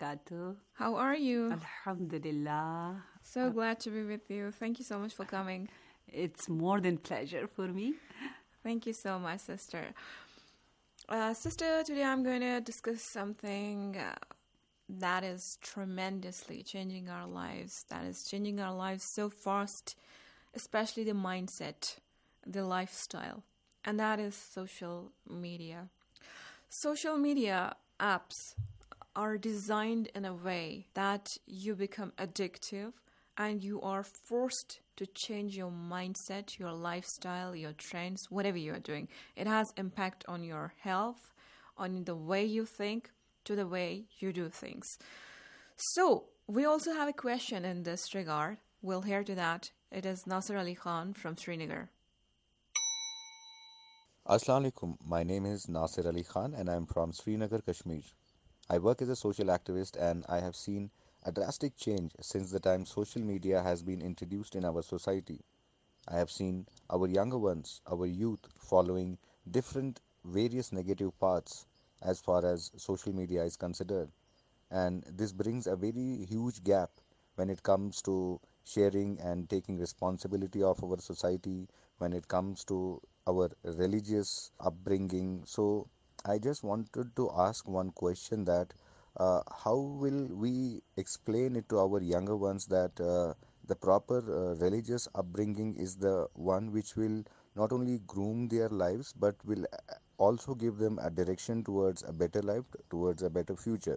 wabarakatuh. How are you? Alhamdulillah. So glad to be with you. Thank you so much for coming. It's more than pleasure for me. Thank you so much, sister. Sister, today I'm going to discuss something that is tremendously changing our lives. That is changing our lives so fast, especially the mindset, the lifestyle, and that is social media. Social media apps are designed in a way that you become addictive and you are forced to change your mindset, your lifestyle, your trends, whatever you are doing. It has impact on your health, on the way you think, to the way you do things. So, we also have a question in this regard. We'll hear to that. It is Nasir Ali Khan from Srinagar. Assalamu alaikum. My name is Nasir Ali Khan and I'm from Srinagar, Kashmir. I work as a social activist and I have seen a drastic change since the time social media has been introduced in our society. I have seen our younger ones, our youth, following different various negative paths as far as social media is considered. And this brings a very huge gap when it comes to sharing and taking responsibility of our society, when it comes to our religious upbringing. So I just wanted to ask one question that how will we explain it to our younger ones that the proper religious upbringing is the one which will not only groom their lives but will also give them a direction towards a better life, towards a better future.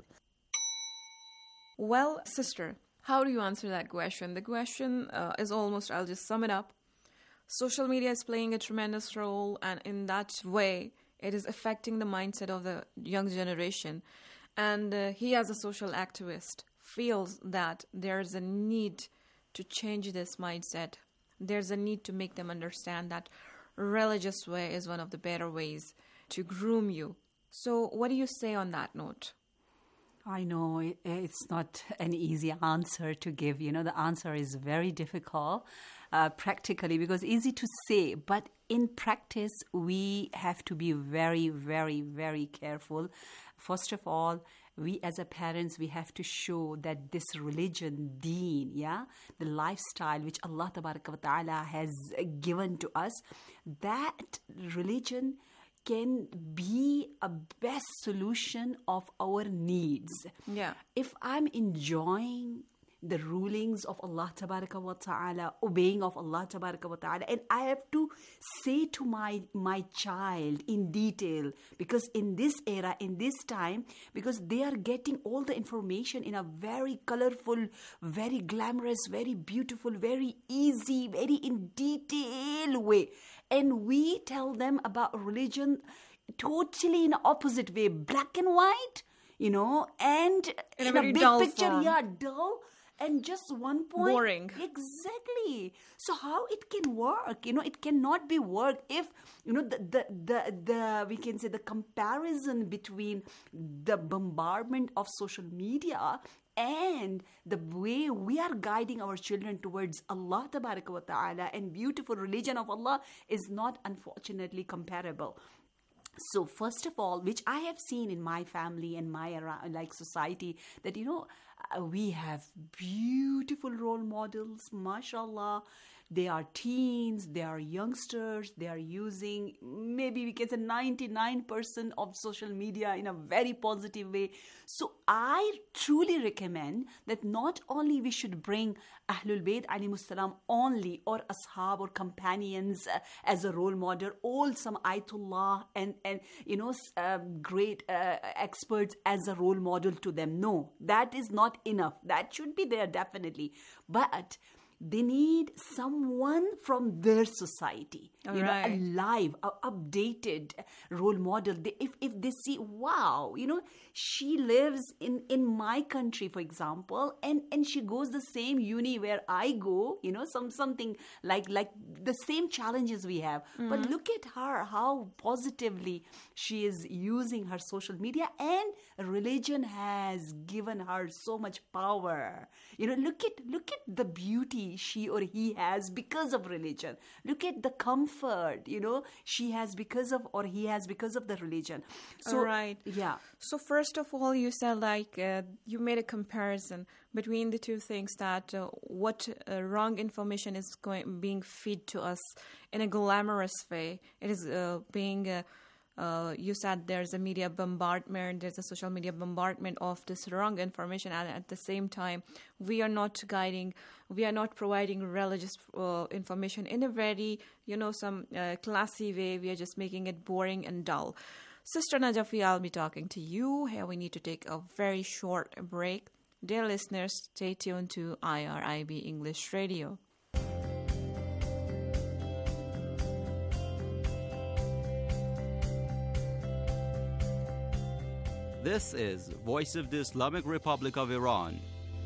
Well, sister, how do you answer that question? The question is almost, I'll just sum it up. Social media is playing a tremendous role, and in that way, it is affecting the mindset of the young generation. And he, as a social activist, feels that there's a need to change this mindset. There's a need to make them understand that religious way is one of the better ways to groom you. So what do you say on that note? I know it's not an easy answer to give. The answer is very difficult practically because easy to say, but in practice, we have to be very, very, very careful. First of all, we as a parents, we have to show that this religion, deen, the lifestyle which Allah Tabaraka wa Ta'ala has given to us, that religion can be a best solution of our needs. Yeah. If I'm enjoying the rulings of Allah Tabaraka wa Ta'ala, obeying of Allah Tabaraka wa Ta'ala, and I have to say to my child in detail, because in this era, in this time, because they are getting all the information in a very colorful, very glamorous, very beautiful, very easy, very in detail way. And we tell them about religion totally in the opposite way, black and white, and in a a very big dull picture, form. dull. And just one point. Boring. Exactly. So how it can work? It cannot be work if, the we can say the comparison between the bombardment of social media and the way we are guiding our children towards Allah Tabaraka wa Ta'ala and beautiful religion of Allah is not unfortunately comparable. So first of all, which I have seen in my family and my society, that we have beautiful role models, mashallah. They are teens, they are youngsters, they are using maybe we can say 99% of social media in a very positive way. So I truly recommend that not only we should bring Ahlul Bayt alayhimus salam only, or ashab or companions as a role model, all some ayatullah and great experts as a role model to them. No, that is not enough. That should be there definitely. But they need someone from their society, right. a live, updated role model. If they see, wow, she lives in my country, for example, and she goes the same uni where I go, something like the same challenges we have. Mm-hmm. But look at her, how positively she is using her social media, and religion has given her so much power. Look at the beauty she or he has because of religion. Look at the comfort, she has because of, or he has because of the religion. So, right. Yeah. So first of all, you said you made a comparison between the two things, that what wrong information is being fed to us in a glamorous way. It is being you said there's a media bombardment, there's a social media bombardment of this wrong information, and at the same time, we are not providing religious information in a very, some classy way. We are just making it boring and dull. Sister Najafi, I'll be talking to you. Here we need to take a very short break. Dear listeners, stay tuned to IRIB English Radio. This is Voice of the Islamic Republic of Iran.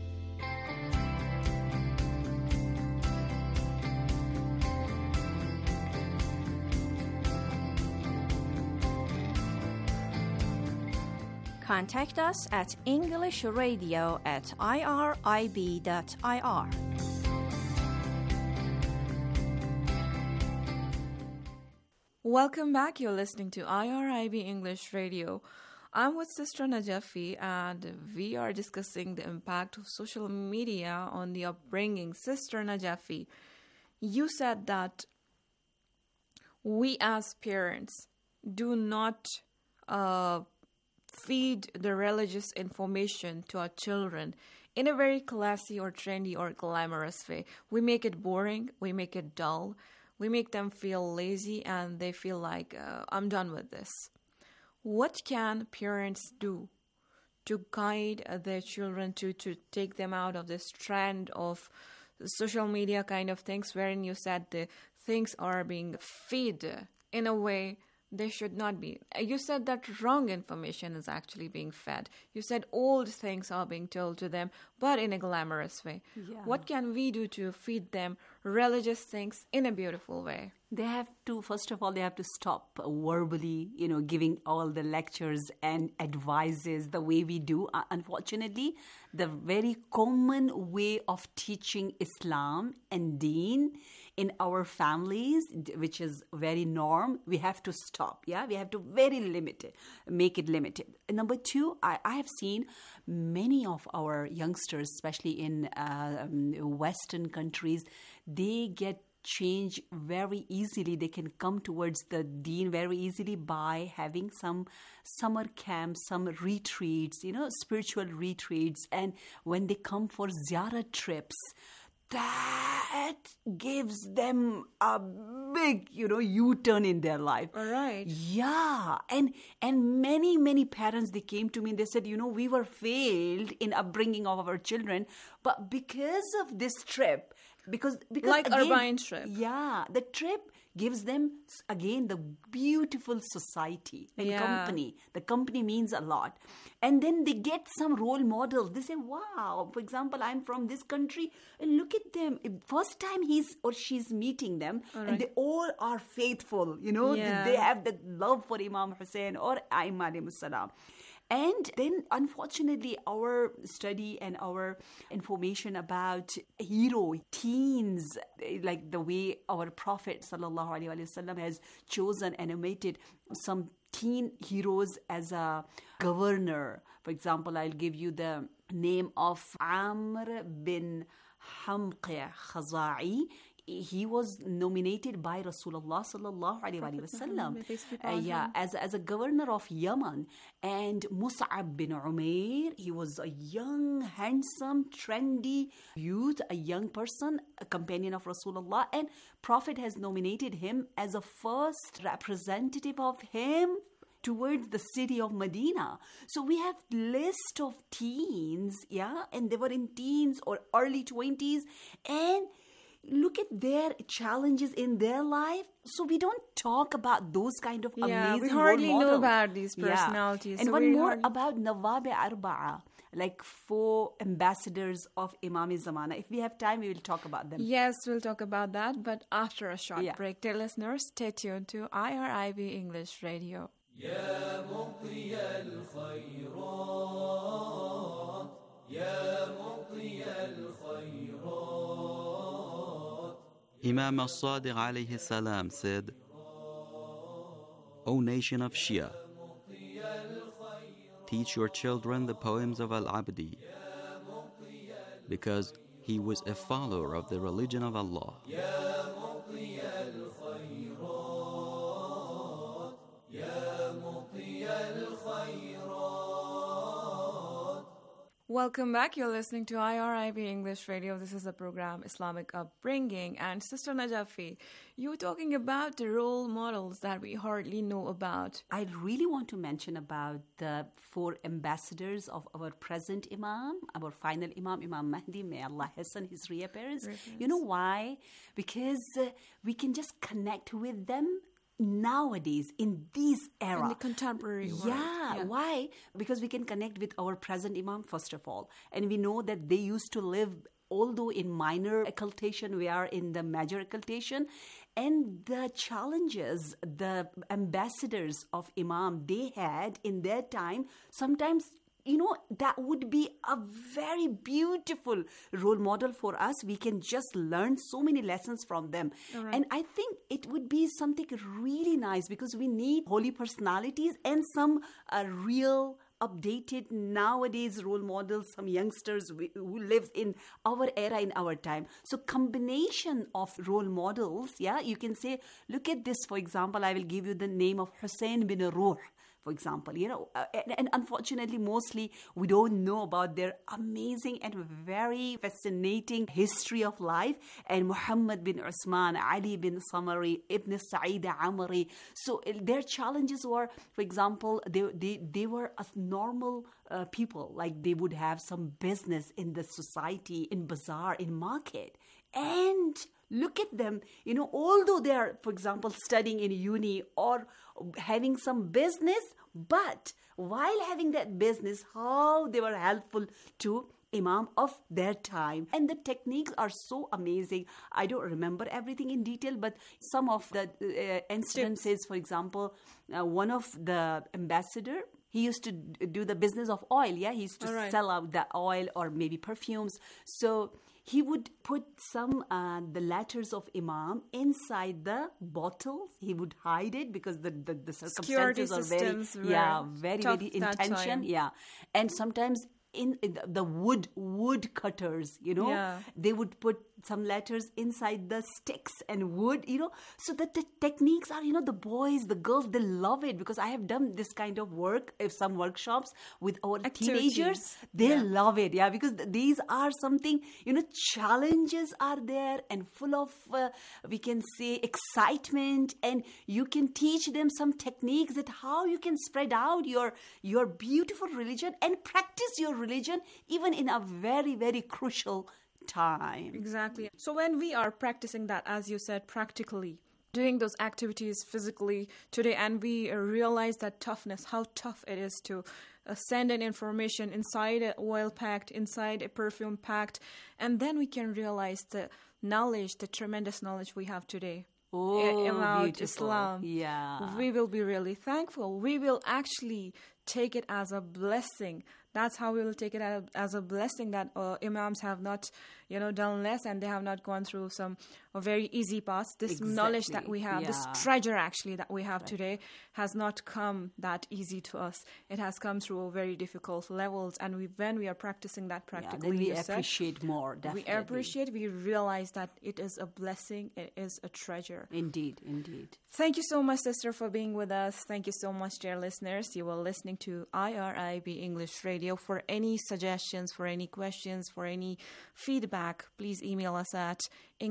Contact us at englishradio@irib.ir. Welcome back. You're listening to IRIB English Radio. I'm with Sister Najafi, and we are discussing the impact of social media on the upbringing. Sister Najafi, you said that we as parents do not feed the religious information to our children in a very classy or trendy or glamorous way. We make it boring, we make it dull, we make them feel lazy, and they feel like, I'm done with this. What can parents do to guide their children to take them out of this trend of social media kind of things, wherein you said the things are being fed in a way they should not be? You said that wrong information is actually being fed. You said old things are being told to them, but in a glamorous way. Yeah. What can we do to feed them religious things in a beautiful way? They have to, first of all, they have to stop verbally, giving all the lectures and advices the way we do. Unfortunately, the very common way of teaching Islam and Deen in our families, which is very norm, we have to stop. Yeah, we have to make it limited. And number two, I have seen many of our youngsters, especially in Western countries, they get change very easily. They can come towards the Deen very easily by having some summer camps, some retreats, spiritual retreats. And when they come for ziyarah trips, that gives them a big, U-turn in their life. All right. Yeah. And many parents, they came to me and they said, we were failed in upbringing of our children, but because of this trip, because like again, Irvine trip. Yeah, the trip gives them, again, the beautiful society and company. The company means a lot. And then they get some role models. They say, wow, for example, I'm from this country, and look at them. First time he's or she's meeting them, and they all are faithful, They have the love for Imam Hussein or Aimma alayhimus salam. And then, unfortunately, our study and our information about teens, like the way our Prophet ﷺ has chosen and anointed some teen heroes as a governor. For example, I'll give you the name of Amr bin Hamqi Khaza'i. He was nominated by Rasulullah sallallahu alaihi wasallam, as a governor of Yemen. And Mus'ab bin Umair, he was a young, handsome, trendy youth, a young person, a companion of Rasulullah, and Prophet has nominated him as a first representative of him towards the city of Medina. So we have list of teens, and they were in teens or early 20s, and look at their challenges in their life. So we don't talk about those kind of amazing we hardly role models. know about these personalities. And so one more about Nawab Arba'a, like 4 ambassadors of Imam Zamana. If we have time, we will talk about them. Yes, we'll talk about that, but after a short break. Dear listeners, stay tuned to IRIB English Radio. يا مطي الخيرات يا مطي الخيرات Imam al-Sadiq alayhi salam said, O nation of Shia, teach your children the poems of Al-Abdi, because he was a follower of the religion of Allah. Welcome back. You're listening to IRIB English Radio. This is the program Islamic Upbringing. And Sister Najafi, you were talking about the role models that we hardly know about. I really want to mention about the 4 ambassadors of our present Imam, our final Imam, Imam Mahdi. May Allah hasten his reappearance. You know why? Because we can just connect with them nowadays in this era, in the contemporary world. Yeah, why? Because we can connect with our present Imam first of all, and we know that they used to live, although in minor occultation, we are in the major occultation, and the challenges the ambassadors of Imam they had in their time, sometimes that would be a very beautiful role model for us. We can just learn so many lessons from them. Right. And I think it would be something really nice because we need holy personalities and some real updated nowadays role models, some youngsters who live in our era, in our time. So combination of role models, you can say, look at this, for example, I will give you the name of Hussein bin Ruh. For example, and unfortunately, mostly we don't know about their amazing and very fascinating history of life. And Muhammad bin Usman, Ali bin Samari, Ibn Sa'id Amri. So their challenges were, for example, they were as normal people, like they would have some business in the society, in bazaar, in market. And look at them, although they are, for example, studying in uni or having some business, but while having that business, how they were helpful to Imam of their time. And the techniques are so amazing. I don't remember everything in detail, but some of the instances, for example, one of the ambassador, he used to do the business of oil, He used to sell out the oil or maybe perfumes. So he would put some the letters of Imam inside the bottles. He would hide it because the circumstances are very intention. And sometimes in the wood cutters, they would put some letters inside the sticks and wood, so that the techniques are, the boys, the girls, they love it, because I have done this kind of work, some workshops with our teenagers, they love it, because these are something, challenges are there and full of, we can say, excitement, and you can teach them some techniques that how you can spread out your beautiful religion and practice your religion even in a very, very crucial time. Exactly. So when we are practicing that, as you said, practically, doing those activities physically today, and we realize that toughness, how tough it is to send an information inside an oil packed, inside a perfume packed, and then we can realize the knowledge, the tremendous knowledge we have today about beautiful. Islam. Yeah. We will be really thankful. We will actually take it as a blessing. That's how we will take it as a blessing that imams have not, done less, and they have not gone through some very easy paths. This knowledge that we have, this treasure actually that we have today, has not come that easy to us. It has come through very difficult levels, and when we are practicing that practically, then we appreciate more. Definitely. We appreciate. We realize that it is a blessing. It is a treasure. Indeed. Thank you so much, sister, for being with us. Thank you so much, dear listeners. You were listening to IRIB English Radio. For any suggestions, for any questions, for any feedback, please email us at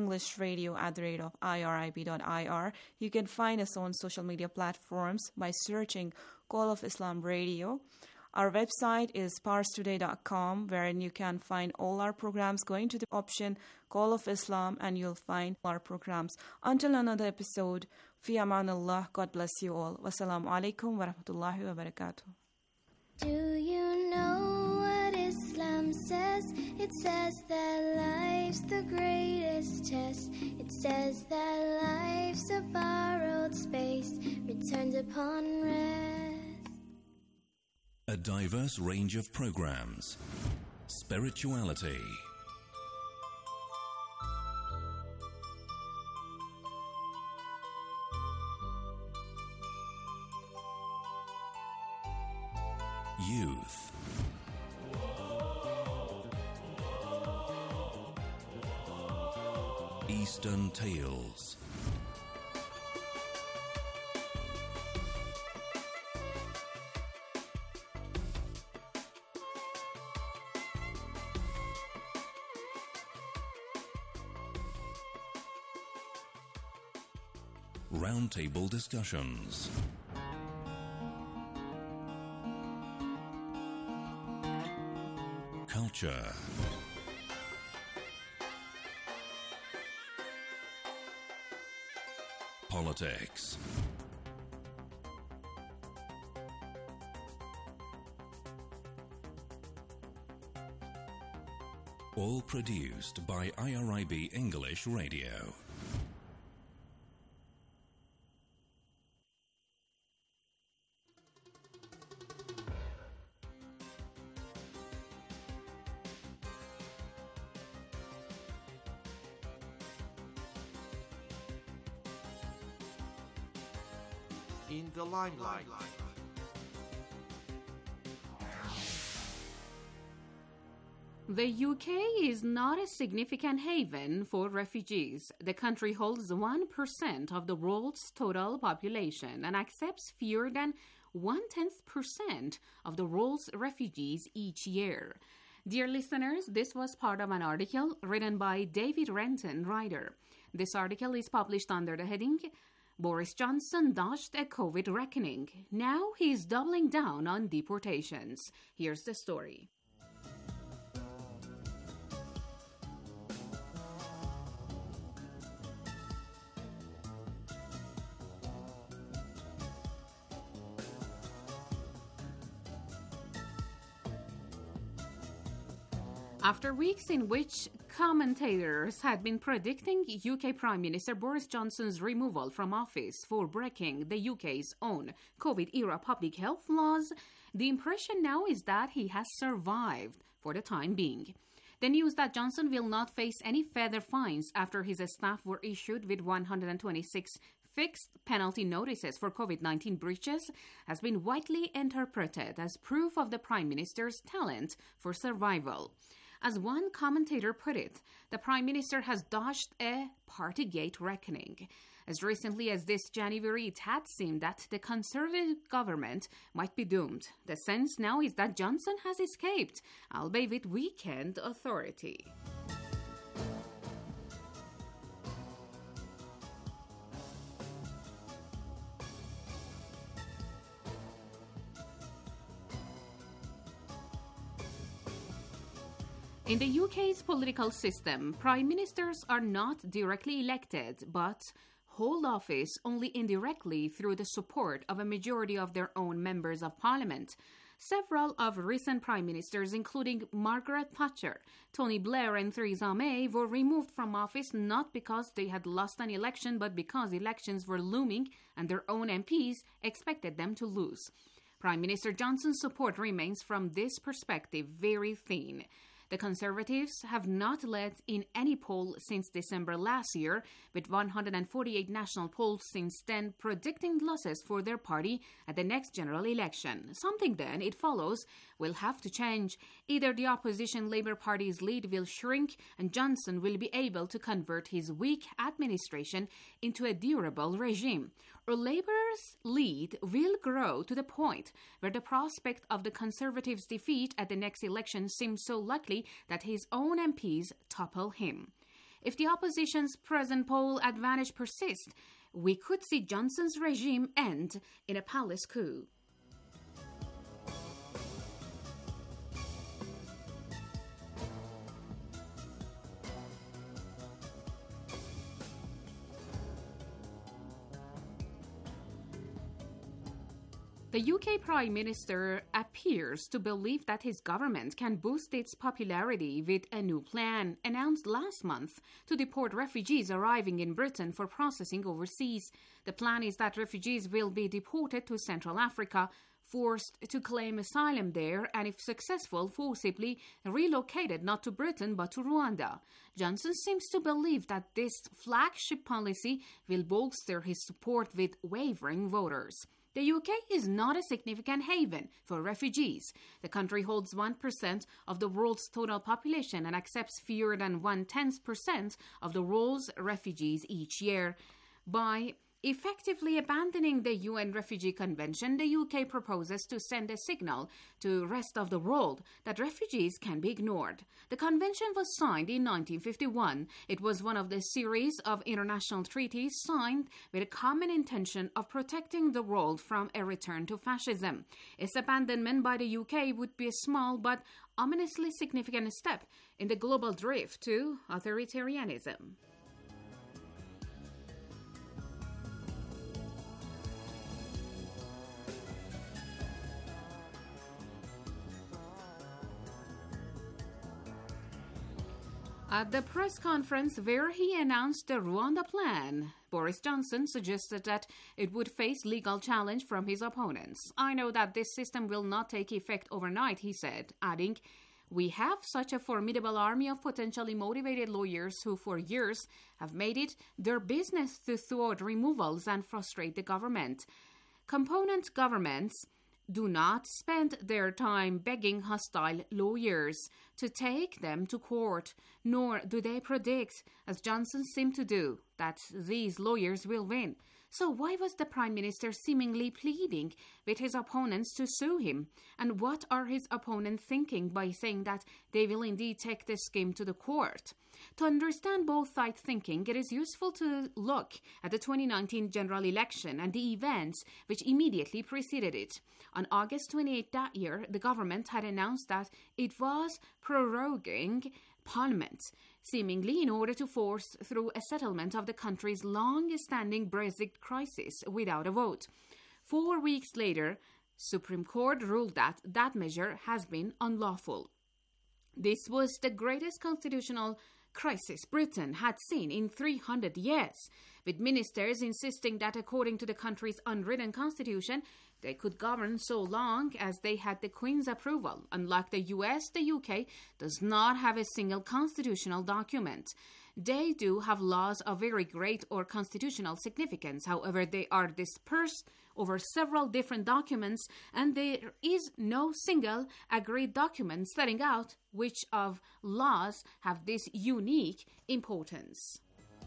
englishradio@irib.ir. You can find us on social media platforms by searching Call of Islam Radio. Our website is parstoday.com, wherein you can find all our programs. Going to the option Call of Islam, and you'll find our programs. Until another episode, fi amanullah, God bless you all. Wassalamu alaikum wa rahmatullahi wa barakatuh. Do you know what Islam says? It says that life's the greatest test. It says that life's a borrowed space, returned upon rest. A diverse range of programs. Spirituality. Eastern Tales. Roundtable discussions. Culture. Politics. All produced by IRIB English Radio. In the limelight. The UK is not a significant haven for refugees. The country holds 1% of the world's total population and accepts fewer than 0.1% of the world's refugees each year. Dear listeners, this was part of an article written by David Renton, writer. This article is published under the heading Boris Johnson dodged a COVID reckoning. Now he's doubling down on deportations. Here's the story. After weeks in which commentators had been predicting UK Prime Minister Boris Johnson's removal from office for breaking the UK's own COVID-era public health laws, the impression now is that he has survived for the time being. The news that Johnson will not face any further fines after his staff were issued with 126 fixed penalty notices for COVID-19 breaches has been widely interpreted as proof of the Prime Minister's talent for survival. As one commentator put it, the Prime Minister has dodged a Partygate reckoning. As recently as this January, it had seemed that the Conservative government might be doomed. The sense now is that Johnson has escaped, albeit with weakened authority. In the UK's political system, prime ministers are not directly elected, but hold office only indirectly through the support of a majority of their own members of parliament. Several of recent prime ministers, including Margaret Thatcher, Tony Blair, and Theresa May, were removed from office not because they had lost an election, but because elections were looming and their own MPs expected them to lose. Prime Minister Johnson's support remains, from this perspective, very thin. The Conservatives have not led in any poll since December last year, with 148 national polls since then predicting losses for their party at the next general election. Something then, it follows, will have to change. Either the opposition Labour Party's lead will shrink and Johnson will be able to convert his weak administration into a durable regime, or Labour's lead will grow to the point where the prospect of the Conservatives' defeat at the next election seems so likely that his own MPs topple him. If the opposition's present poll advantage persists, we could see Johnson's regime end in a palace coup. The UK Prime Minister appears to believe that his government can boost its popularity with a new plan announced last month to deport refugees arriving in Britain for processing overseas. The plan is that refugees will be deported to Central Africa, forced to claim asylum there, and if successful, forcibly relocated not to Britain but to Rwanda. Johnson seems to believe that this flagship policy will bolster his support with wavering voters. The UK is not a significant haven for refugees. The country holds 1% of the world's total population and accepts fewer than 0.1% of the world's refugees each year. By effectively abandoning the UN Refugee Convention, the UK proposes to send a signal to the rest of the world that refugees can be ignored. The convention was signed in 1951. It was one of the series of international treaties signed with a common intention of protecting the world from a return to fascism. Its abandonment by the UK would be a small but ominously significant step in the global drift to authoritarianism. At the press conference where he announced the Rwanda plan, Boris Johnson suggested that it would face legal challenge from his opponents. "I know that this system will not take effect overnight," he said, adding, "We have such a formidable army of potentially motivated lawyers who for years have made it their business to thwart removals and frustrate the government. Component governments do not spend their time begging hostile lawyers to take them to court, nor do they predict, as Johnson seemed to do, that these lawyers will win. So why was the Prime Minister seemingly pleading with his opponents to sue him? And what are his opponents thinking by saying that they will indeed take this scheme to the court? To understand both sides' thinking, it is useful to look at the 2019 general election and the events which immediately preceded it. On August 28 that year, the government had announced that it was proroguing Parliament, seemingly in order to force through a settlement of the country's long-standing Brexit crisis without a vote. 4 weeks later, Supreme Court ruled that that measure has been unlawful. This was the greatest constitutional crisis Britain had seen in 300 years, with ministers insisting that according to the country's unwritten constitution, they could govern so long as they had the Queen's approval. Unlike the US, the UK does not have a single constitutional document. They do have laws of very great or constitutional significance. However, they are dispersed over several different documents, and there is no single agreed document setting out which of laws have this unique importance.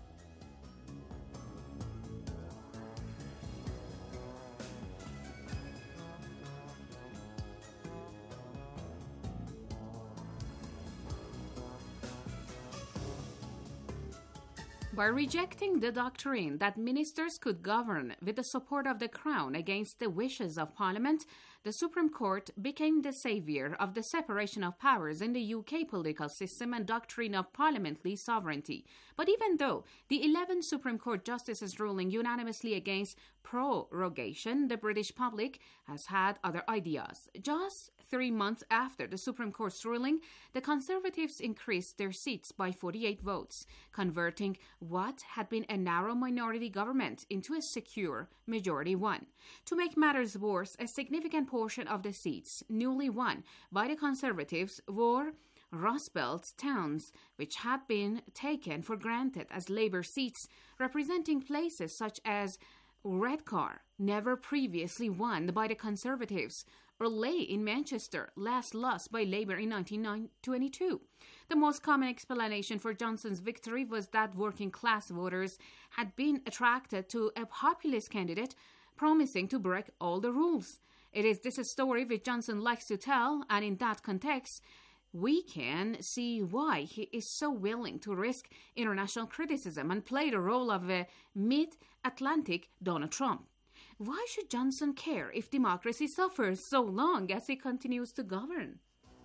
By rejecting the doctrine that ministers could govern with the support of the Crown against the wishes of Parliament, the Supreme Court became the savior of the separation of powers in the UK political system and doctrine of parliamentary sovereignty. But even though the 11 Supreme Court justices ruling unanimously against prorogation, the British public has had other ideas. Just 3 months after the Supreme Court's ruling, the Conservatives increased their seats by 48 votes, converting what had been a narrow minority government into a secure majority one. To make matters worse, a significant portion of the seats newly won by the Conservatives were Rust Belt towns, which had been taken for granted as Labour seats, representing places such as Redcar, never previously won by the Conservatives, or Leigh in Manchester, last lost by Labour in 1922. The most common explanation for Johnson's victory was that working-class voters had been attracted to a populist candidate promising to break all the rules. It is this story which Johnson likes to tell, and in that context, we can see why he is so willing to risk international criticism and play the role of a mid-Atlantic Donald Trump. Why should Johnson care if democracy suffers so long as he continues to govern?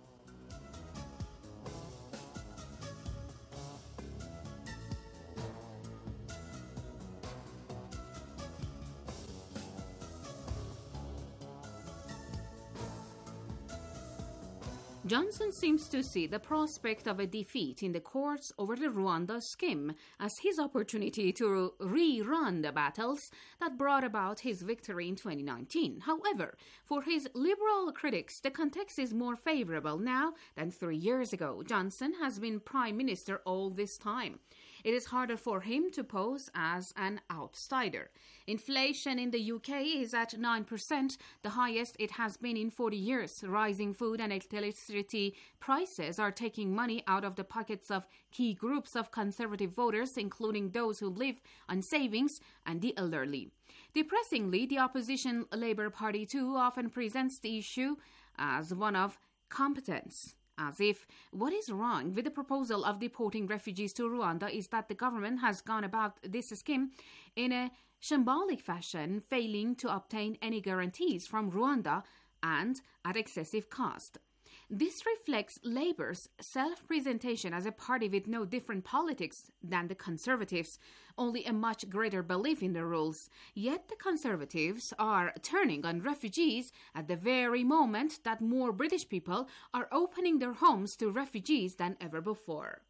Johnson seems to see the prospect of a defeat in the courts over the Rwanda scheme as his opportunity to rerun the battles that brought about his victory in 2019. However, for his liberal critics, the context is more favorable now than 3 years ago. Johnson has been Prime Minister all this time. It is harder for him to pose as an outsider. Inflation in the UK is at 9%, the highest it has been in 40 years. Rising food and electricity prices are taking money out of the pockets of key groups of Conservative voters, including those who live on savings and the elderly. Depressingly, the opposition Labour Party too often presents the issue as one of competence, as if what is wrong with the proposal of deporting refugees to Rwanda is that the government has gone about this scheme in a shambolic fashion, failing to obtain any guarantees from Rwanda and at excessive cost. This reflects Labour's self-presentation as a party with no different politics than the Conservatives, only a much greater belief in the rules. Yet the Conservatives are turning on refugees at the very moment that more British people are opening their homes to refugees than ever before.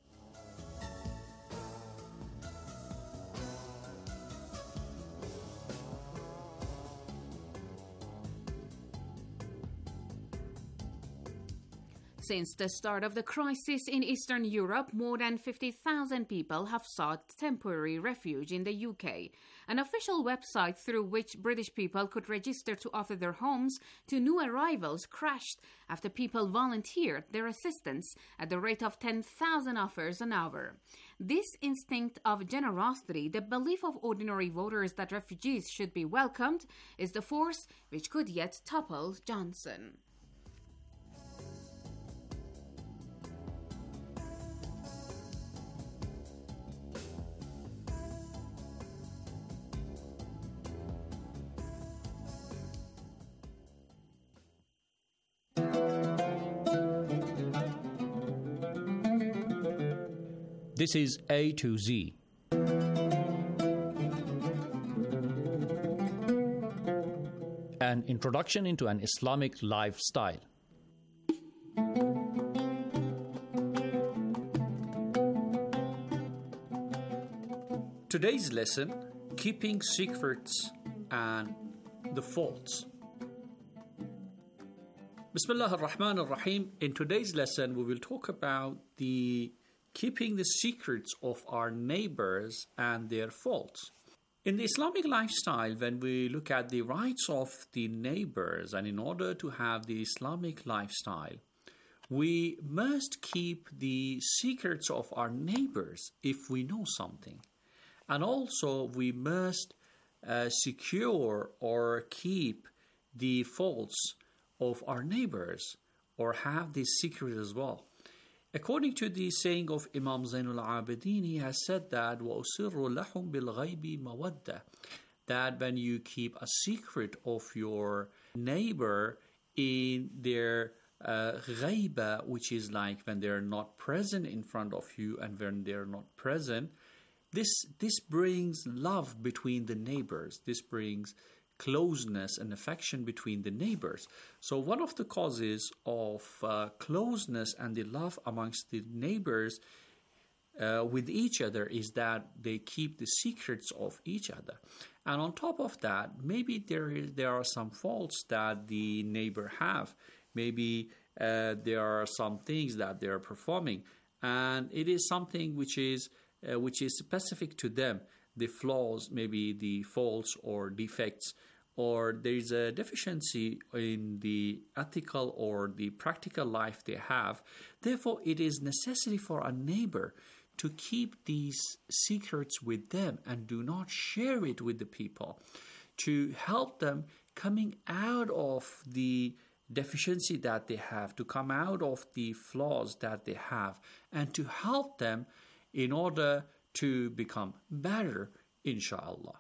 Since the start of the crisis in Eastern Europe, more than 50,000 people have sought temporary refuge in the UK. An official website through which British people could register to offer their homes to new arrivals crashed after people volunteered their assistance at the rate of 10,000 offers an hour. This instinct of generosity, the belief of ordinary voters that refugees should be welcomed, is the force which could yet topple Johnson. This is A to Z. An introduction into an Islamic lifestyle. Today's lesson, keeping secrets and the faults. Bismillah ar-Rahman ar-Rahim. In today's lesson, we will talk about the keeping the secrets of our neighbors and their faults. In the Islamic lifestyle, when we look at the rights of the neighbors, and in order to have the Islamic lifestyle, we must keep the secrets of our neighbors if we know something. And also, we must secure or keep the faults of our neighbors, or have this secret as well. According to the saying of Imam Zainul Abidin, he has said that وَأُسِرُّ لَحُمْ بِالْغَيْبِ مَوَدَّةً, that when you keep a secret of your neighbor in their ghaiba, which is like when they're not present in front of you and when they're not present, this brings love between the neighbors. This brings closeness and affection between the neighbors. So one of the causes of closeness and the love amongst the neighbors with each other is that they keep the secrets of each other. And on top of that, maybe there are some faults that the neighbor have. Maybe there are some things that they are performing, and it is something which is specific to them. The flaws, maybe the faults or defects, or there is a deficiency in the ethical or the practical life they have. Therefore, it is necessary for a neighbor to keep these secrets with them and do not share it with the people, to help them coming out of the deficiency that they have, to come out of the flaws that they have, and to help them in order to become better, inshallah.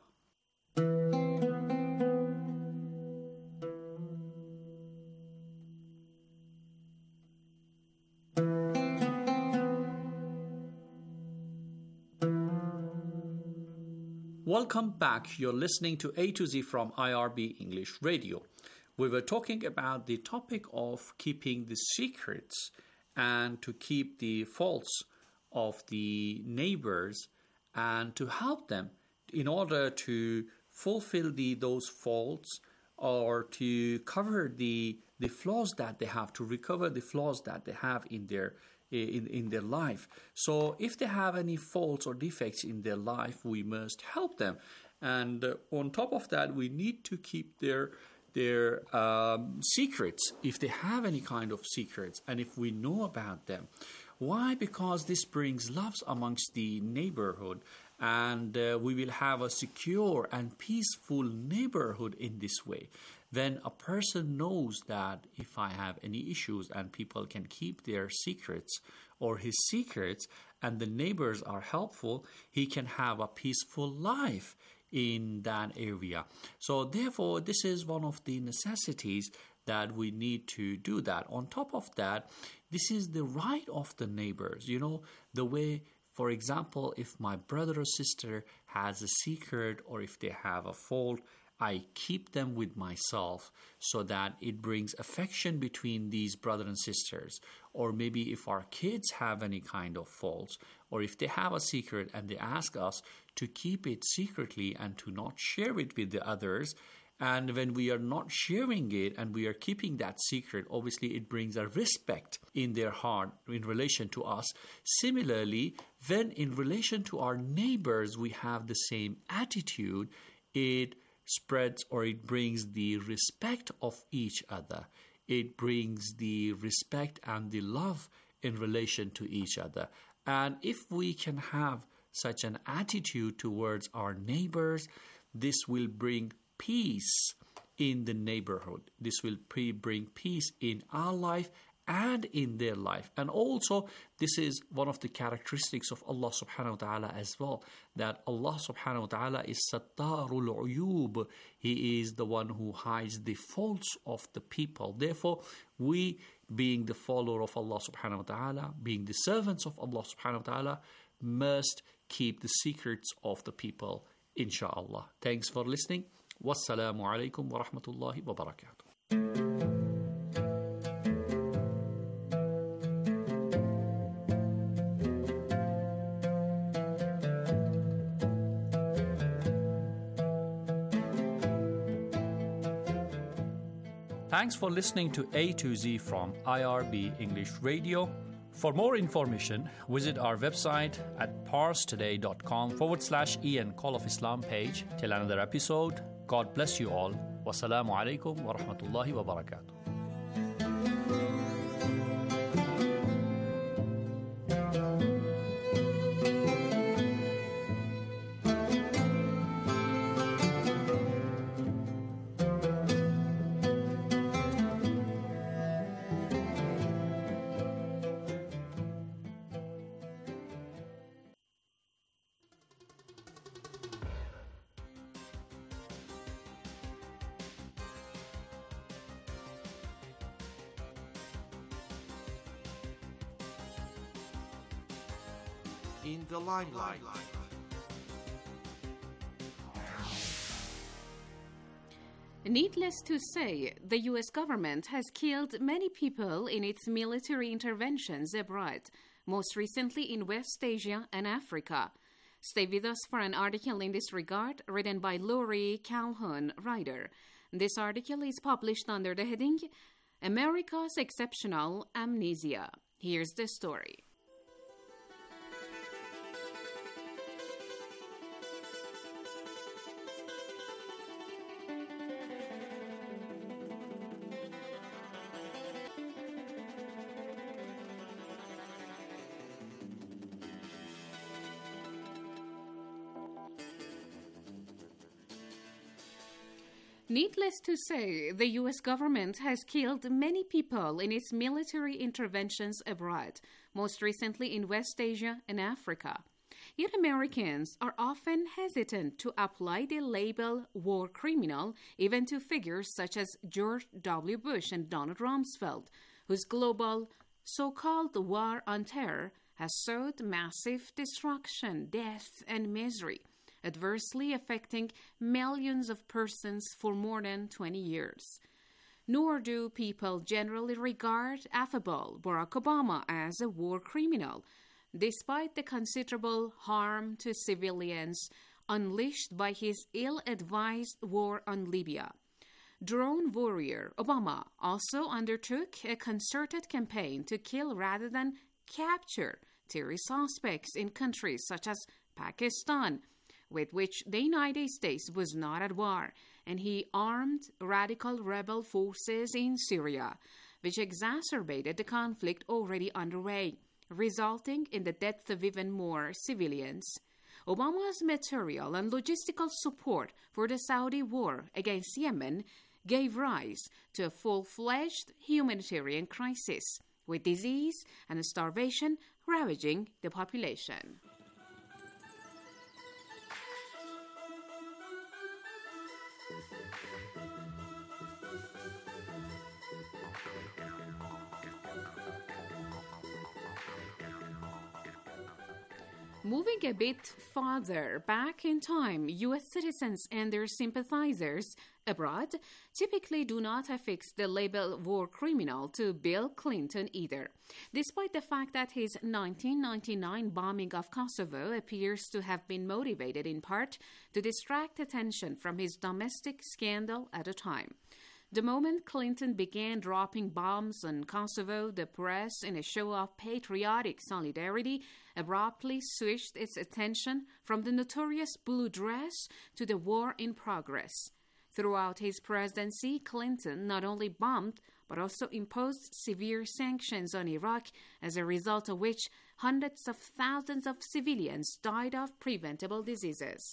Welcome back. You're listening to A to Z from IRB English Radio. We were talking about the topic of keeping the secrets and to keep the faults of the neighbors and to help them in order to fulfill those faults, or to cover the flaws that they have, to recover the flaws that they have in their in their life. So if they have any faults or defects in their life, we must help them. And on top of that, we need to keep their secrets, if they have any kind of secrets, and if we know about them. Why? Because this brings love amongst the neighborhood, and we will have a secure and peaceful neighborhood in this way. When a person knows that if I have any issues and people can keep their secrets or his secrets, and the neighbors are helpful, he can have a peaceful life in that area. So therefore, this is one of the necessities that we need to do that. On top of that, this is the right of the neighbors. You know, the way, for example, if my brother or sister has a secret or if they have a fault, I keep them with myself so that it brings affection between these brothers and sisters. Or maybe if our kids have any kind of faults, or if they have a secret and they ask us to keep it secretly and to not share it with the others, and when we are not sharing it and we are keeping that secret, obviously it brings a respect in their heart in relation to us. Similarly, when in relation to our neighbors we have the same attitude, it spreads or it brings the respect of each other. It brings the respect and the love in relation to each other. And if we can have such an attitude towards our neighbors, this will bring peace in the neighborhood. This will bring peace in our life and in their life. And also, this is one of the characteristics of Allah subhanahu wa ta'ala as well, that Allah subhanahu wa ta'ala is Sattarul Uyub. He is the one who hides the faults of the people. Therefore, we, being the follower of Allah subhanahu wa ta'ala, being the servants of Allah subhanahu wa ta'ala, must keep the secrets of the people, inshaAllah. Thanks for listening. Wassalamu alaikum wa rahmatullahi wa barakatuh. Thanks for listening to A to Z from IRB English Radio. For more information, visit our website at parstoday.com/EN Call of Islam page. Till another episode, God bless you all. Wassalamu alaikum wa rahmatullahi wa barakatuh. In the limelight. Needless to say, the U.S. government has killed many people in its military interventions abroad, most recently in West Asia and Africa. Stay with us for an article in this regard written by Laurie Calhoun, writer. This article is published under the heading America's Exceptional Amnesia. Here's the story. Needless to say, the U.S. government has killed many people in its military interventions abroad, most recently in West Asia and Africa. Yet Americans are often hesitant to apply the label war criminal even to figures such as George W. Bush and Donald Rumsfeld, whose global so-called war on terror has sowed massive destruction, death, and misery, adversely affecting millions of persons for more than 20 years. Nor do people generally regard affable Barack Obama as a war criminal, despite the considerable harm to civilians unleashed by his ill-advised war on Libya. Drone warrior Obama also undertook a concerted campaign to kill rather than capture terrorist suspects in countries such as Pakistan, with which the United States was not at war, and he armed radical rebel forces in Syria, which exacerbated the conflict already underway, resulting in the deaths of even more civilians. Obama's material and logistical support for the Saudi war against Yemen gave rise to a full-fledged humanitarian crisis, with disease and starvation ravaging the population. Moving a bit farther back in time, U.S. citizens and their sympathizers abroad typically do not affix the label war criminal to Bill Clinton either, despite the fact that his 1999 bombing of Kosovo appears to have been motivated in part to distract attention from his domestic scandal at the time. The moment Clinton began dropping bombs on Kosovo, the press, in a show of patriotic solidarity, abruptly switched its attention from the notorious blue dress to the war in progress. Throughout his presidency, Clinton not only bombed, but also imposed severe sanctions on Iraq, as a result of which hundreds of thousands of civilians died of preventable diseases.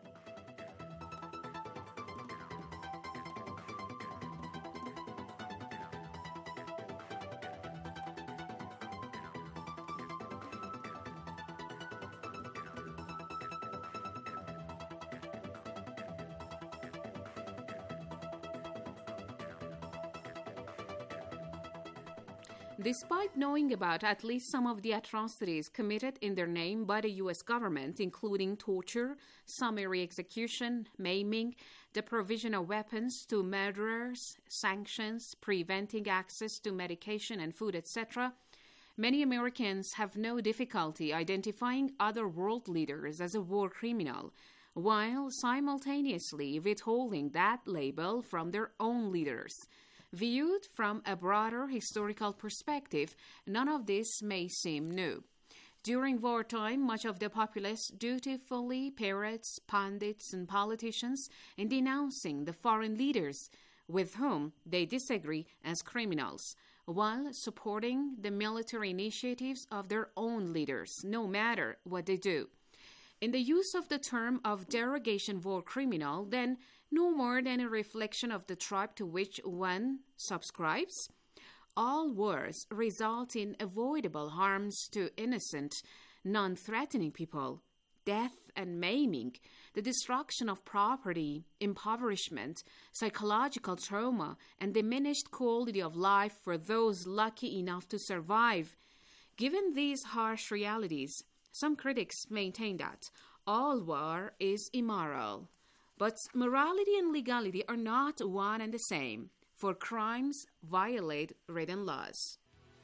Despite knowing about at least some of the atrocities committed in their name by the U.S. government, including torture, summary execution, maiming, the provision of weapons to murderers, sanctions, preventing access to medication and food, etc., many Americans have no difficulty identifying other world leaders as a war criminal, while simultaneously withholding that label from their own leaders. Viewed from a broader historical perspective, none of this may seem new. During wartime, much of the populace dutifully parrots pundits and politicians in denouncing the foreign leaders with whom they disagree as criminals, while supporting the military initiatives of their own leaders, no matter what they do. In the use of the term of derogation war criminal, then, no more than a reflection of the tribe to which one subscribes, all wars result in avoidable harms to innocent, non-threatening people, death and maiming, the destruction of property, impoverishment, psychological trauma, and diminished quality of life for those lucky enough to survive. Given these harsh realities, some critics maintain that all war is immoral. But morality and legality are not one and the same, for crimes violate written laws.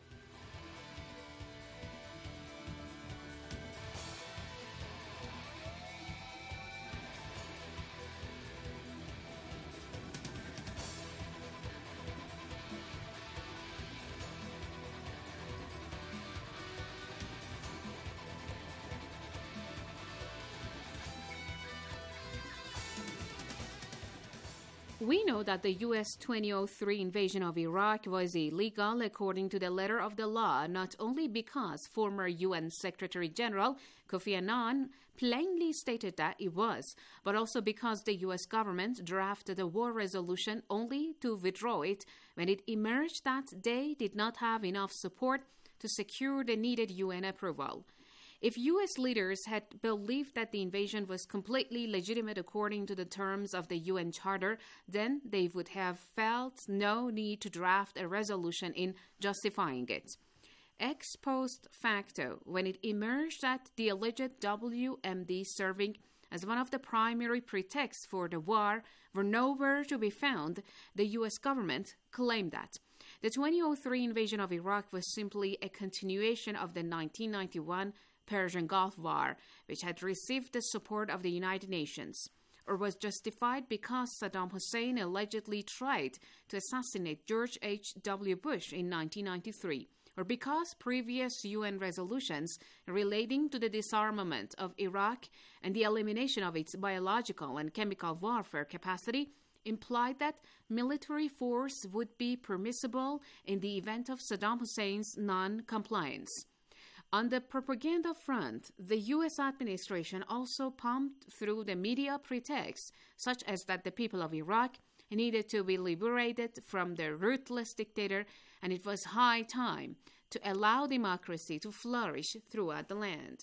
We know that the U.S. 2003 invasion of Iraq was illegal according to the letter of the law, not only because former UN Secretary General Kofi Annan plainly stated that it was, but also because the U.S. government drafted a war resolution only to withdraw it when it emerged that they did not have enough support to secure the needed UN approval. If U.S. leaders had believed that the invasion was completely legitimate according to the terms of the UN Charter, then they would have felt no need to draft a resolution in justifying it. Ex post facto, when it emerged that the alleged WMD serving as one of the primary pretexts for the war were nowhere to be found, the U.S. government claimed that the 2003 invasion of Iraq was simply a continuation of the 1991 Persian Gulf War, which had received the support of the United Nations, or was justified because Saddam Hussein allegedly tried to assassinate George H.W. Bush in 1993, or because previous UN resolutions relating to the disarmament of Iraq and the elimination of its biological and chemical warfare capacity implied that military force would be permissible in the event of Saddam Hussein's non-compliance. On the propaganda front, the U.S. administration also pumped through the media pretexts such as that the people of Iraq needed to be liberated from the ruthless dictator, and it was high time to allow democracy to flourish throughout the land.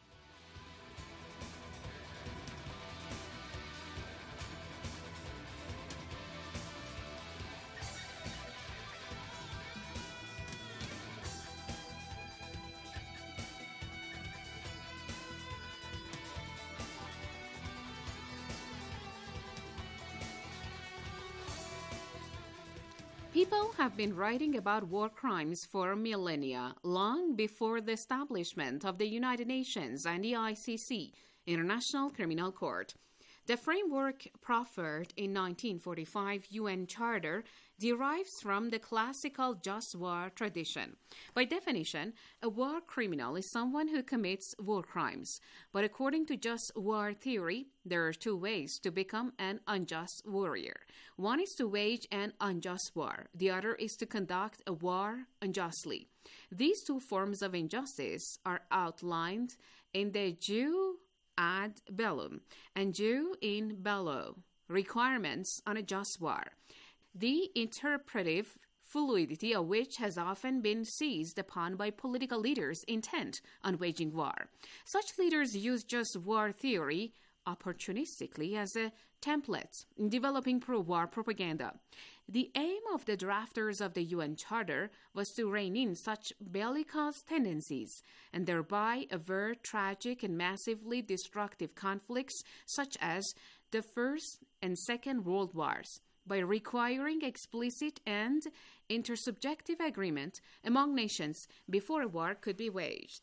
People have been writing about war crimes for millennia, long before the establishment of the United Nations and the ICC, International Criminal Court. The framework proffered in 1945 UN Charter derives from the classical just war tradition. By definition, a war criminal is someone who commits war crimes. But according to just war theory, there are two ways to become an unjust warrior. One is to wage an unjust war. The other is to conduct a war unjustly. These two forms of injustice are outlined in the jus ad bellum and jus in bello requirements on a just war, the interpretive fluidity of which has often been seized upon by political leaders intent on waging war. Such leaders use just war theory opportunistically as a template in developing pro-war propaganda. The aim of the drafters of the UN Charter was to rein in such bellicose tendencies and thereby avert tragic and massively destructive conflicts such as the First and Second World Wars by requiring explicit and intersubjective agreement among nations before a war could be waged.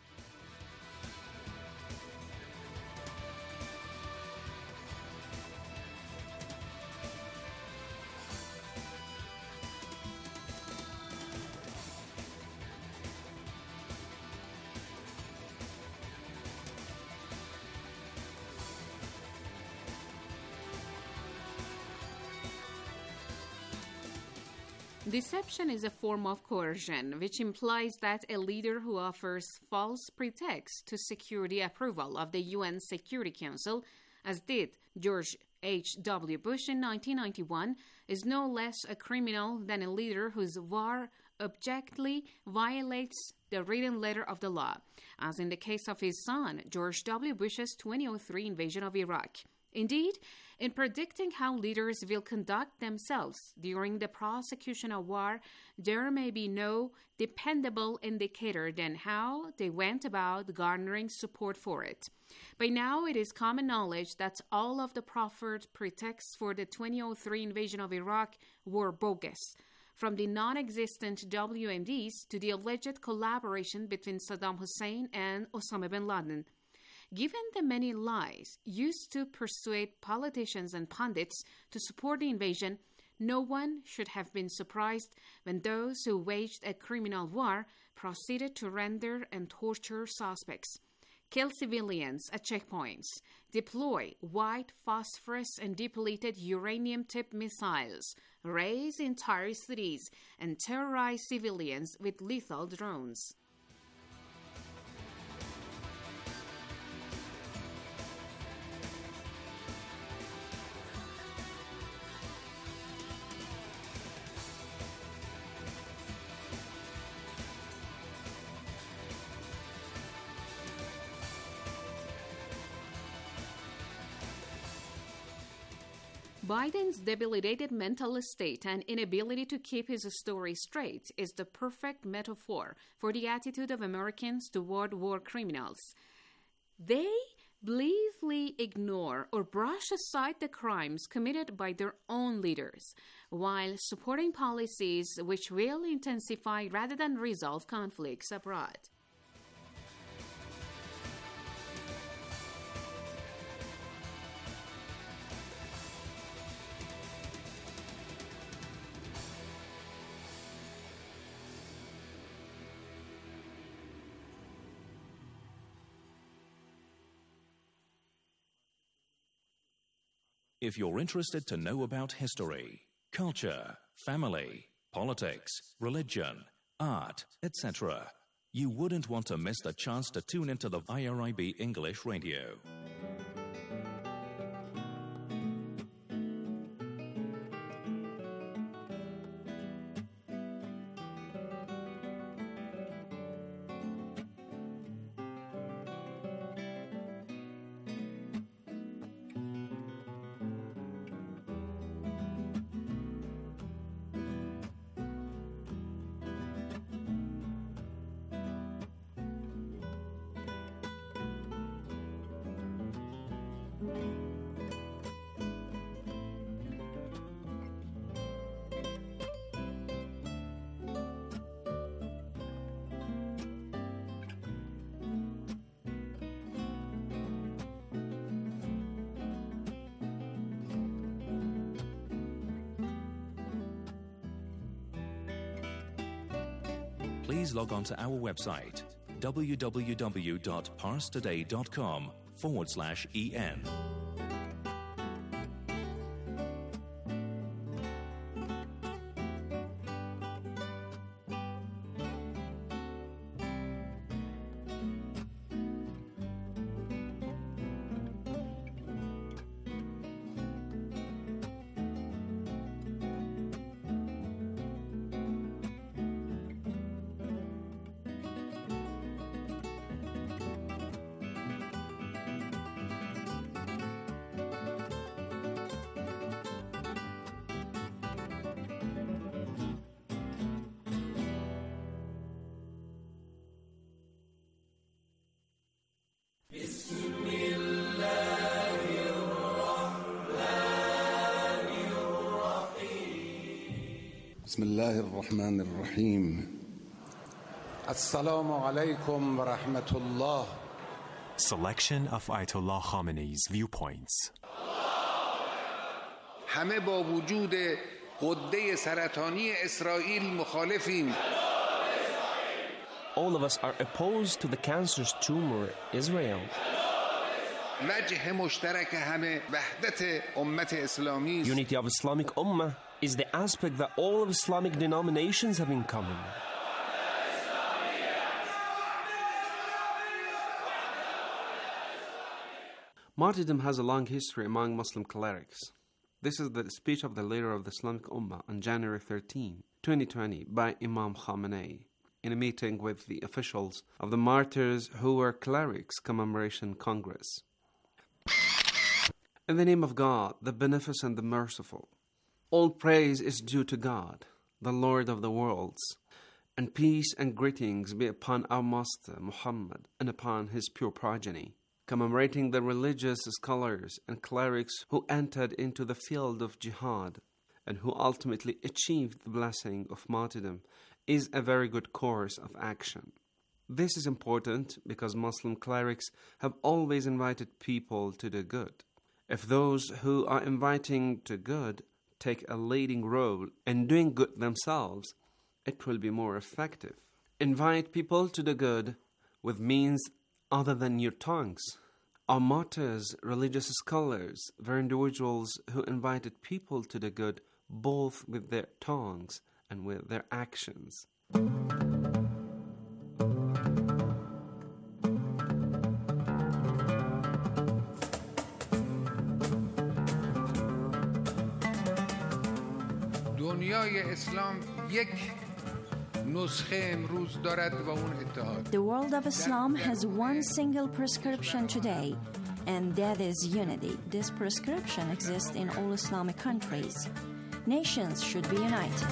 Deception is a form of coercion, which implies that a leader who offers false pretexts to secure the approval of the UN Security Council, as did George H.W. Bush in 1991, is no less a criminal than a leader whose war abjectly violates the written letter of the law, as in the case of his son, George W. Bush's 2003 invasion of Iraq. Indeed, in predicting how leaders will conduct themselves during the prosecution of war, there may be no dependable indicator than how they went about garnering support for it. By now, it is common knowledge that all of the proffered pretexts for the 2003 invasion of Iraq were bogus, from the non-existent WMDs to the alleged collaboration between Saddam Hussein and Osama bin Laden. Given the many lies used to persuade politicians and pundits to support the invasion, no one should have been surprised when those who waged a criminal war proceeded to render and torture suspects, kill civilians at checkpoints, deploy white phosphorus and depleted uranium-tipped missiles, raze entire cities, and terrorize civilians with lethal drones. Biden's debilitated mental state and inability to keep his story straight is the perfect metaphor for the attitude of Americans toward war criminals. They blithely ignore or brush aside the crimes committed by their own leaders, while supporting policies which will intensify rather than resolve conflicts abroad. If you're interested to know about history, culture, family, politics, religion, art, etc., you wouldn't want to miss the chance to tune into the IRIB English Radio. Please log on to our website www.parstoday.com/en. بسم الله الرحمن الرحيم السلام عليكم ورحمة الله. Selection of Ayatollah Khamenei's viewpoints. همه با وجود غده سرطانی اسرائیل مخالفیم. All of us are opposed to the cancerous tumor Israel. وجه مشترک همه وحدت امت اسلامی است. Unity of Islamic Ummah is the aspect that all of Islamic denominations have in common. Martyrdom has a long history among Muslim clerics. This is the speech of the leader of the Islamic Ummah on January 13, 2020 by Imam Khamenei in a meeting with the officials of the Martyrs Who Were Clerics Commemoration Congress. In the name of God, the Beneficent, the Merciful, all praise is due to God, the Lord of the worlds, and peace and greetings be upon our Master Muhammad and upon his pure progeny. Commemorating the religious scholars and clerics who entered into the field of jihad and who ultimately achieved the blessing of martyrdom is a very good course of action. This is important because Muslim clerics have always invited people to do good. If those who are inviting to good take a leading role in doing good themselves, it will be more effective. Invite people to the good with means other than your tongues. Our martyrs, religious scholars, were individuals who invited people to the good both with their tongues and with their actions. دنیای اسلام یک نسخه امروز دارد و اون اتحاد. The world of Islam has one single prescription today, and that is unity. This prescription exists in all Islamic countries. Nations should be united.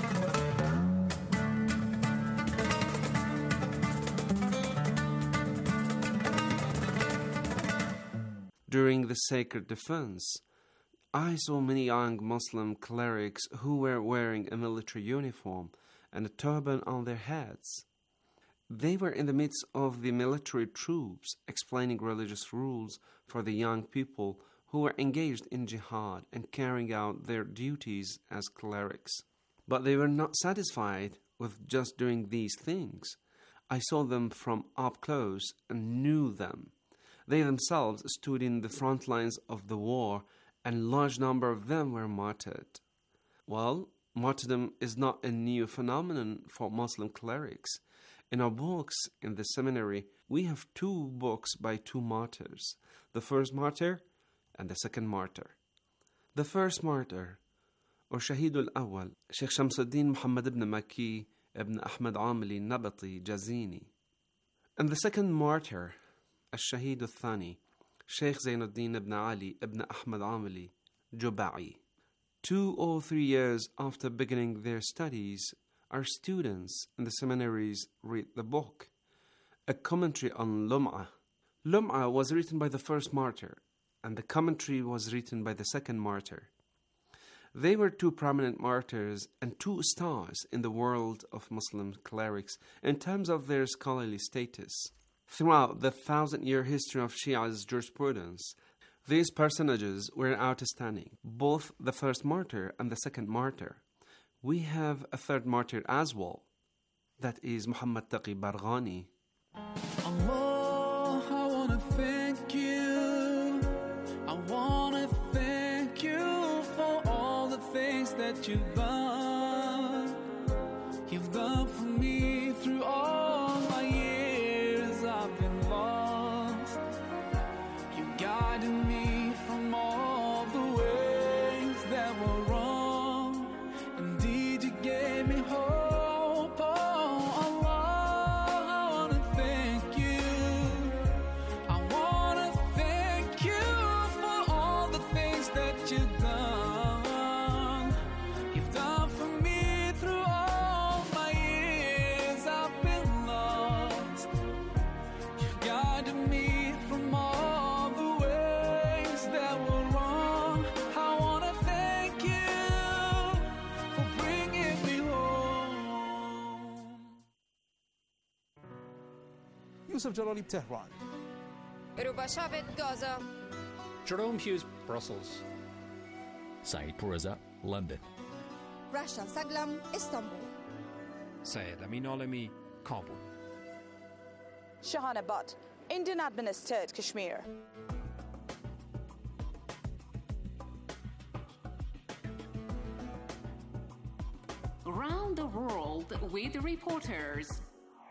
During the sacred defense, I saw many young Muslim clerics who were wearing a military uniform and a turban on their heads. They were in the midst of the military troops explaining religious rules for the young people who were engaged in jihad and carrying out their duties as clerics. But they were not satisfied with just doing these things. I saw them from up close and knew them. They themselves stood in the front lines of the war and large number of them were martyred. Well, martyrdom is not a new phenomenon for Muslim clerics. In our books in the seminary, we have 2 books by 2 martyrs, the first martyr and the second martyr. The first martyr, or Shahid al-Awwal, Sheikh Shamsuddin Muhammad ibn Maki ibn Ahmad Amili Nabati Jazini. And the second martyr, Al-Shahid al-Thani, Sheikh Zainuddin ibn Ali ibn Ahmad Amili Jubai. 2 or 3 years after beginning their studies, our students in the seminaries read the book, a commentary on Lum'ah. Lum'ah was written by the first martyr, and the commentary was written by the second martyr. They were 2 prominent martyrs and 2 stars in the world of Muslim clerics in terms of their scholarly status. Throughout the 1,000-year history of Shia's jurisprudence, these personages were outstanding, both the first martyr and the second martyr. We have a third martyr as well, that is Muhammad Taqi Barghani. Allah, I want to thank you. I want to thank you for all the things that you've done. You've done for me through all my years I've been lost. You guided me from all the ways that were wrong. Indeed, you gave me hope. Oh, Allah, I want to thank you. I want to thank you for all the things that you've done. You've done for me through all my years I've been lost. You guided me from all the ways that were wrong. I want to thank you for bringing me home. Yusuf Jalali, Tehran. Ruba Shabit, Gaza. Jerome Hughes, Brussels. Saeed Pourreza, London. Rasha Saglam, Istanbul. Syed Amin Alami, Kabul. Shahana Butt, Indian administered Kashmir. Around the world with reporters.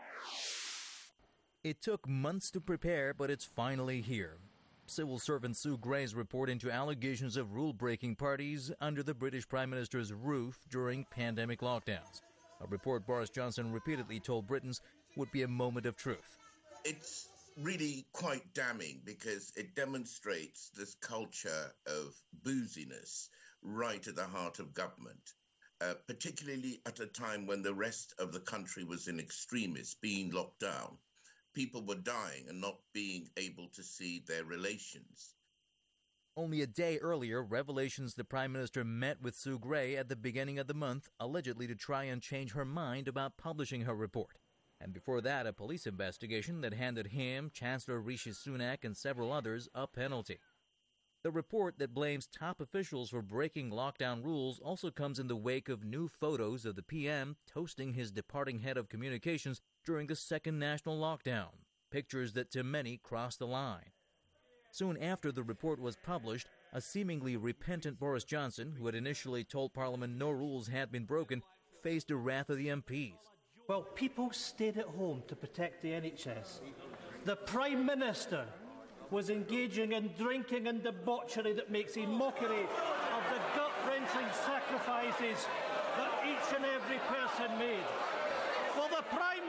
It took months to prepare, but it's finally here. Civil servant Sue Gray's report into allegations of rule-breaking parties under the British Prime Minister's roof during pandemic lockdowns. A report Boris Johnson repeatedly told Britons would be a moment of truth. It's really quite damning because it demonstrates this culture of booziness right at the heart of government, particularly at a time when the rest of the country was in extremis, being locked down. People were dying and not being able to see their relations. Only a day earlier, revelations the Prime Minister met with Sue Gray at the beginning of the month, allegedly to try and change her mind about publishing her report. And before that, a police investigation that handed him, Chancellor Rishi Sunak, and several others a penalty. The report that blames top officials for breaking lockdown rules also comes in the wake of new photos of the PM toasting his departing head of communications during the second national lockdown, pictures that to many crossed the line. Soon after the report was published, a seemingly repentant Boris Johnson, who had initially told Parliament no rules had been broken, faced the wrath of the MPs. Well, people stayed at home to protect the NHS. The Prime Minister was engaging in drinking and debauchery that makes a mockery of the gut-wrenching sacrifices that each and every person made. Will the Prime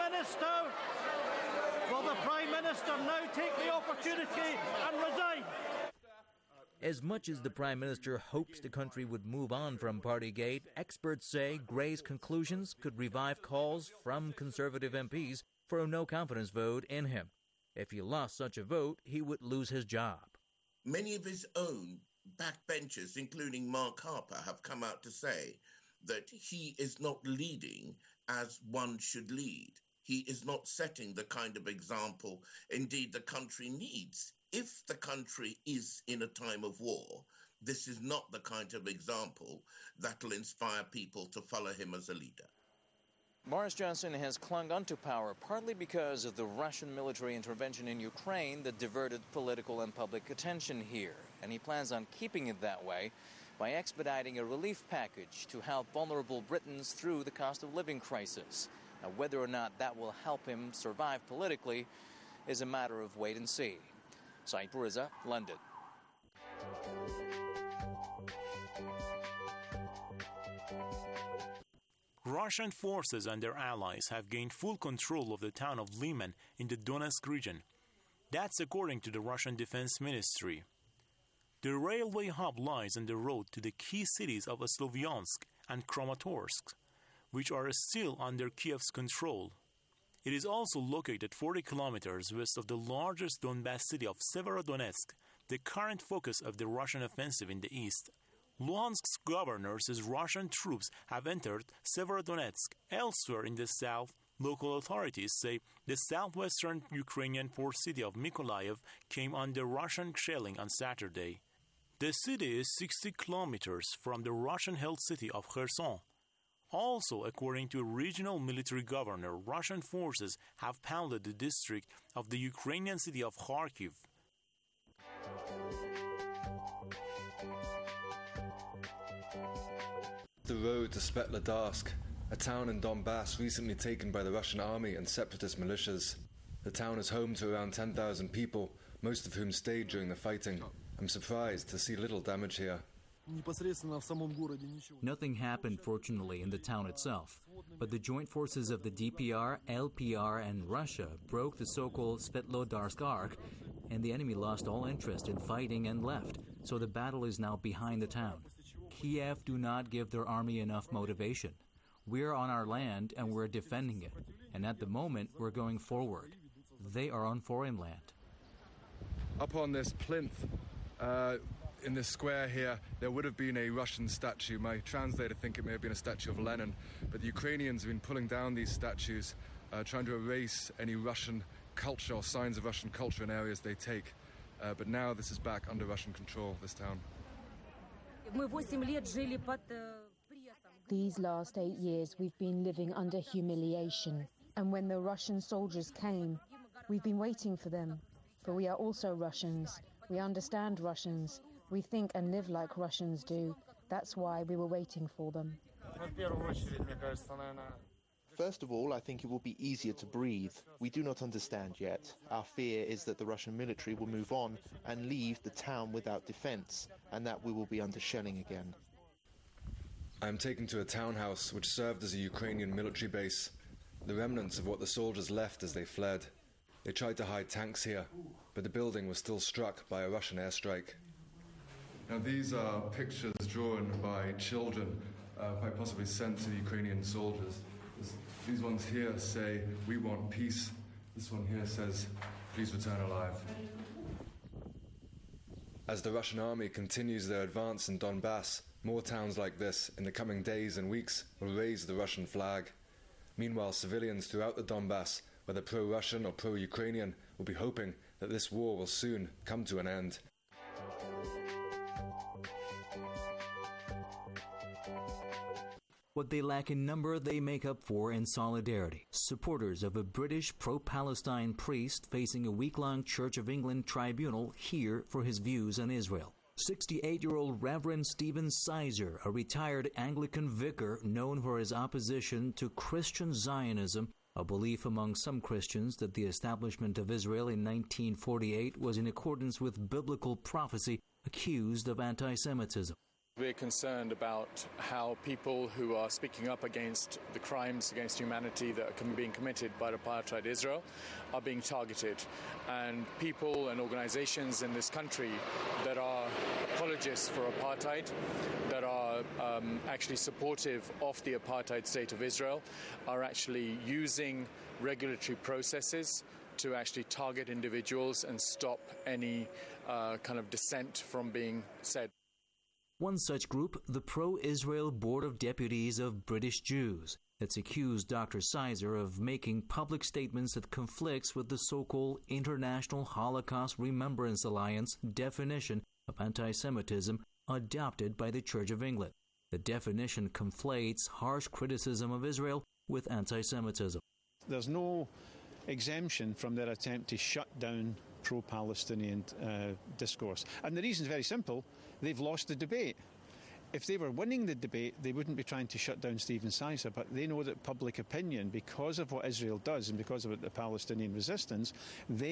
Minister now take the opportunity and resign? As much as the Prime Minister hopes the country would move on from Partygate, experts say Gray's conclusions could revive calls from Conservative MPs for a no-confidence vote in him. If he lost such a vote, he would lose his job. Many of his own backbenchers, including Mark Harper, have come out to say that he is not leading as one should lead. He is not setting the kind of example, indeed, the country needs. If the country is in a time of war, this is not the kind of example that will inspire people to follow him as a leader. Boris Johnson has clung onto power partly because of the Russian military intervention in Ukraine that diverted political and public attention here. And he plans on keeping it that way by expediting a relief package to help vulnerable Britons through the cost of living crisis. Now, whether or not that will help him survive politically is a matter of wait and see. Saeed Puriza, London. Russian forces and their allies have gained full control of the town of Liman in the Donetsk region. That's according to the Russian Defense Ministry. The railway hub lies on the road to the key cities of Slovyansk and Kramatorsk, which are still under Kiev's control. It is also located 40 kilometers west of the largest Donbass city of Severodonetsk, the current focus of the Russian offensive in the east. Luhansk's governor says Russian troops have entered Severodonetsk. Elsewhere in the south, local authorities say the southwestern Ukrainian port city of Mykolaiv came under Russian shelling on Saturday. The city is 60 kilometers from the Russian-held city of Kherson. Also, according to a regional military governor, Russian forces have pounded the district of the Ukrainian city of Kharkiv. The road to Svetlodarsk, a town in Donbass recently taken by the Russian army and separatist militias. The town is home to around 10,000 people, most of whom stayed during the fighting. I'm surprised to see little damage here. Nothing happened, fortunately, in the town itself, but the joint forces of the DPR, LPR, and Russia broke the so-called Svetlodarsk Arc, and the enemy lost all interest in fighting and left, so the battle is now behind the town. Kiev do not give their army enough motivation. We're on our land and we're defending it, and at the moment we're going forward. They are on foreign land. Up on this plinth, in this square here, there would have been a Russian statue. My translator thinks it may have been a statue of Lenin, but the Ukrainians have been pulling down these statues, trying to erase any Russian culture or signs of Russian culture in areas they take. But now this is back under Russian control, this town. These last 8 years we've been living under humiliation, and when the Russian soldiers came, we've been waiting for them. For we are also Russians. We understand Russians. We think and live like Russians do. That's why we were waiting for them. First of all, I think it will be easier to breathe. We do not understand yet. Our fear is that the Russian military will move on and leave the town without defense, and that we will be under shelling again. I am taken to a townhouse which served as a Ukrainian military base, the remnants of what the soldiers left as they fled. They tried to hide tanks here, but the building was still struck by a Russian airstrike. Now these are pictures drawn by children, quite possibly sent to the Ukrainian soldiers. These ones here say, "We want peace." This one here says, "Please return alive." As the Russian army continues their advance in Donbass, more towns like this in the coming days and weeks will raise the Russian flag. Meanwhile, civilians throughout the Donbass, whether pro-Russian or pro-Ukrainian, will be hoping that this war will soon come to an end. What they lack in number, they make up for in solidarity. Supporters of a British pro-Palestine priest facing a week-long Church of England tribunal here for his views on Israel. 68-year-old Reverend Stephen Sizer, a retired Anglican vicar known for his opposition to Christian Zionism, a belief among some Christians that the establishment of Israel in 1948 was in accordance with biblical prophecy, accused of anti-Semitism. We're concerned about how people who are speaking up against the crimes against humanity that are being committed by apartheid Israel are being targeted. And people and organizations in this country that are apologists for apartheid, that are actually supportive of the apartheid state of Israel, are actually using regulatory processes to actually target individuals and stop any kind of dissent from being said. One such group, the Pro-Israel Board of Deputies of British Jews, that's accused Dr. Sizer of making public statements that conflicts with the so-called International Holocaust Remembrance Alliance definition of anti-Semitism adopted by the Church of England. The definition conflates harsh criticism of Israel with anti-Semitism. There's no exemption from their attempt to shut down pro-Palestinian discourse. And the reason is very simple. They've lost the debate. If they were winning the debate, they wouldn't be trying to shut down Stephen Sizer, but they know that public opinion, because of what Israel does and because of the Palestinian resistance, they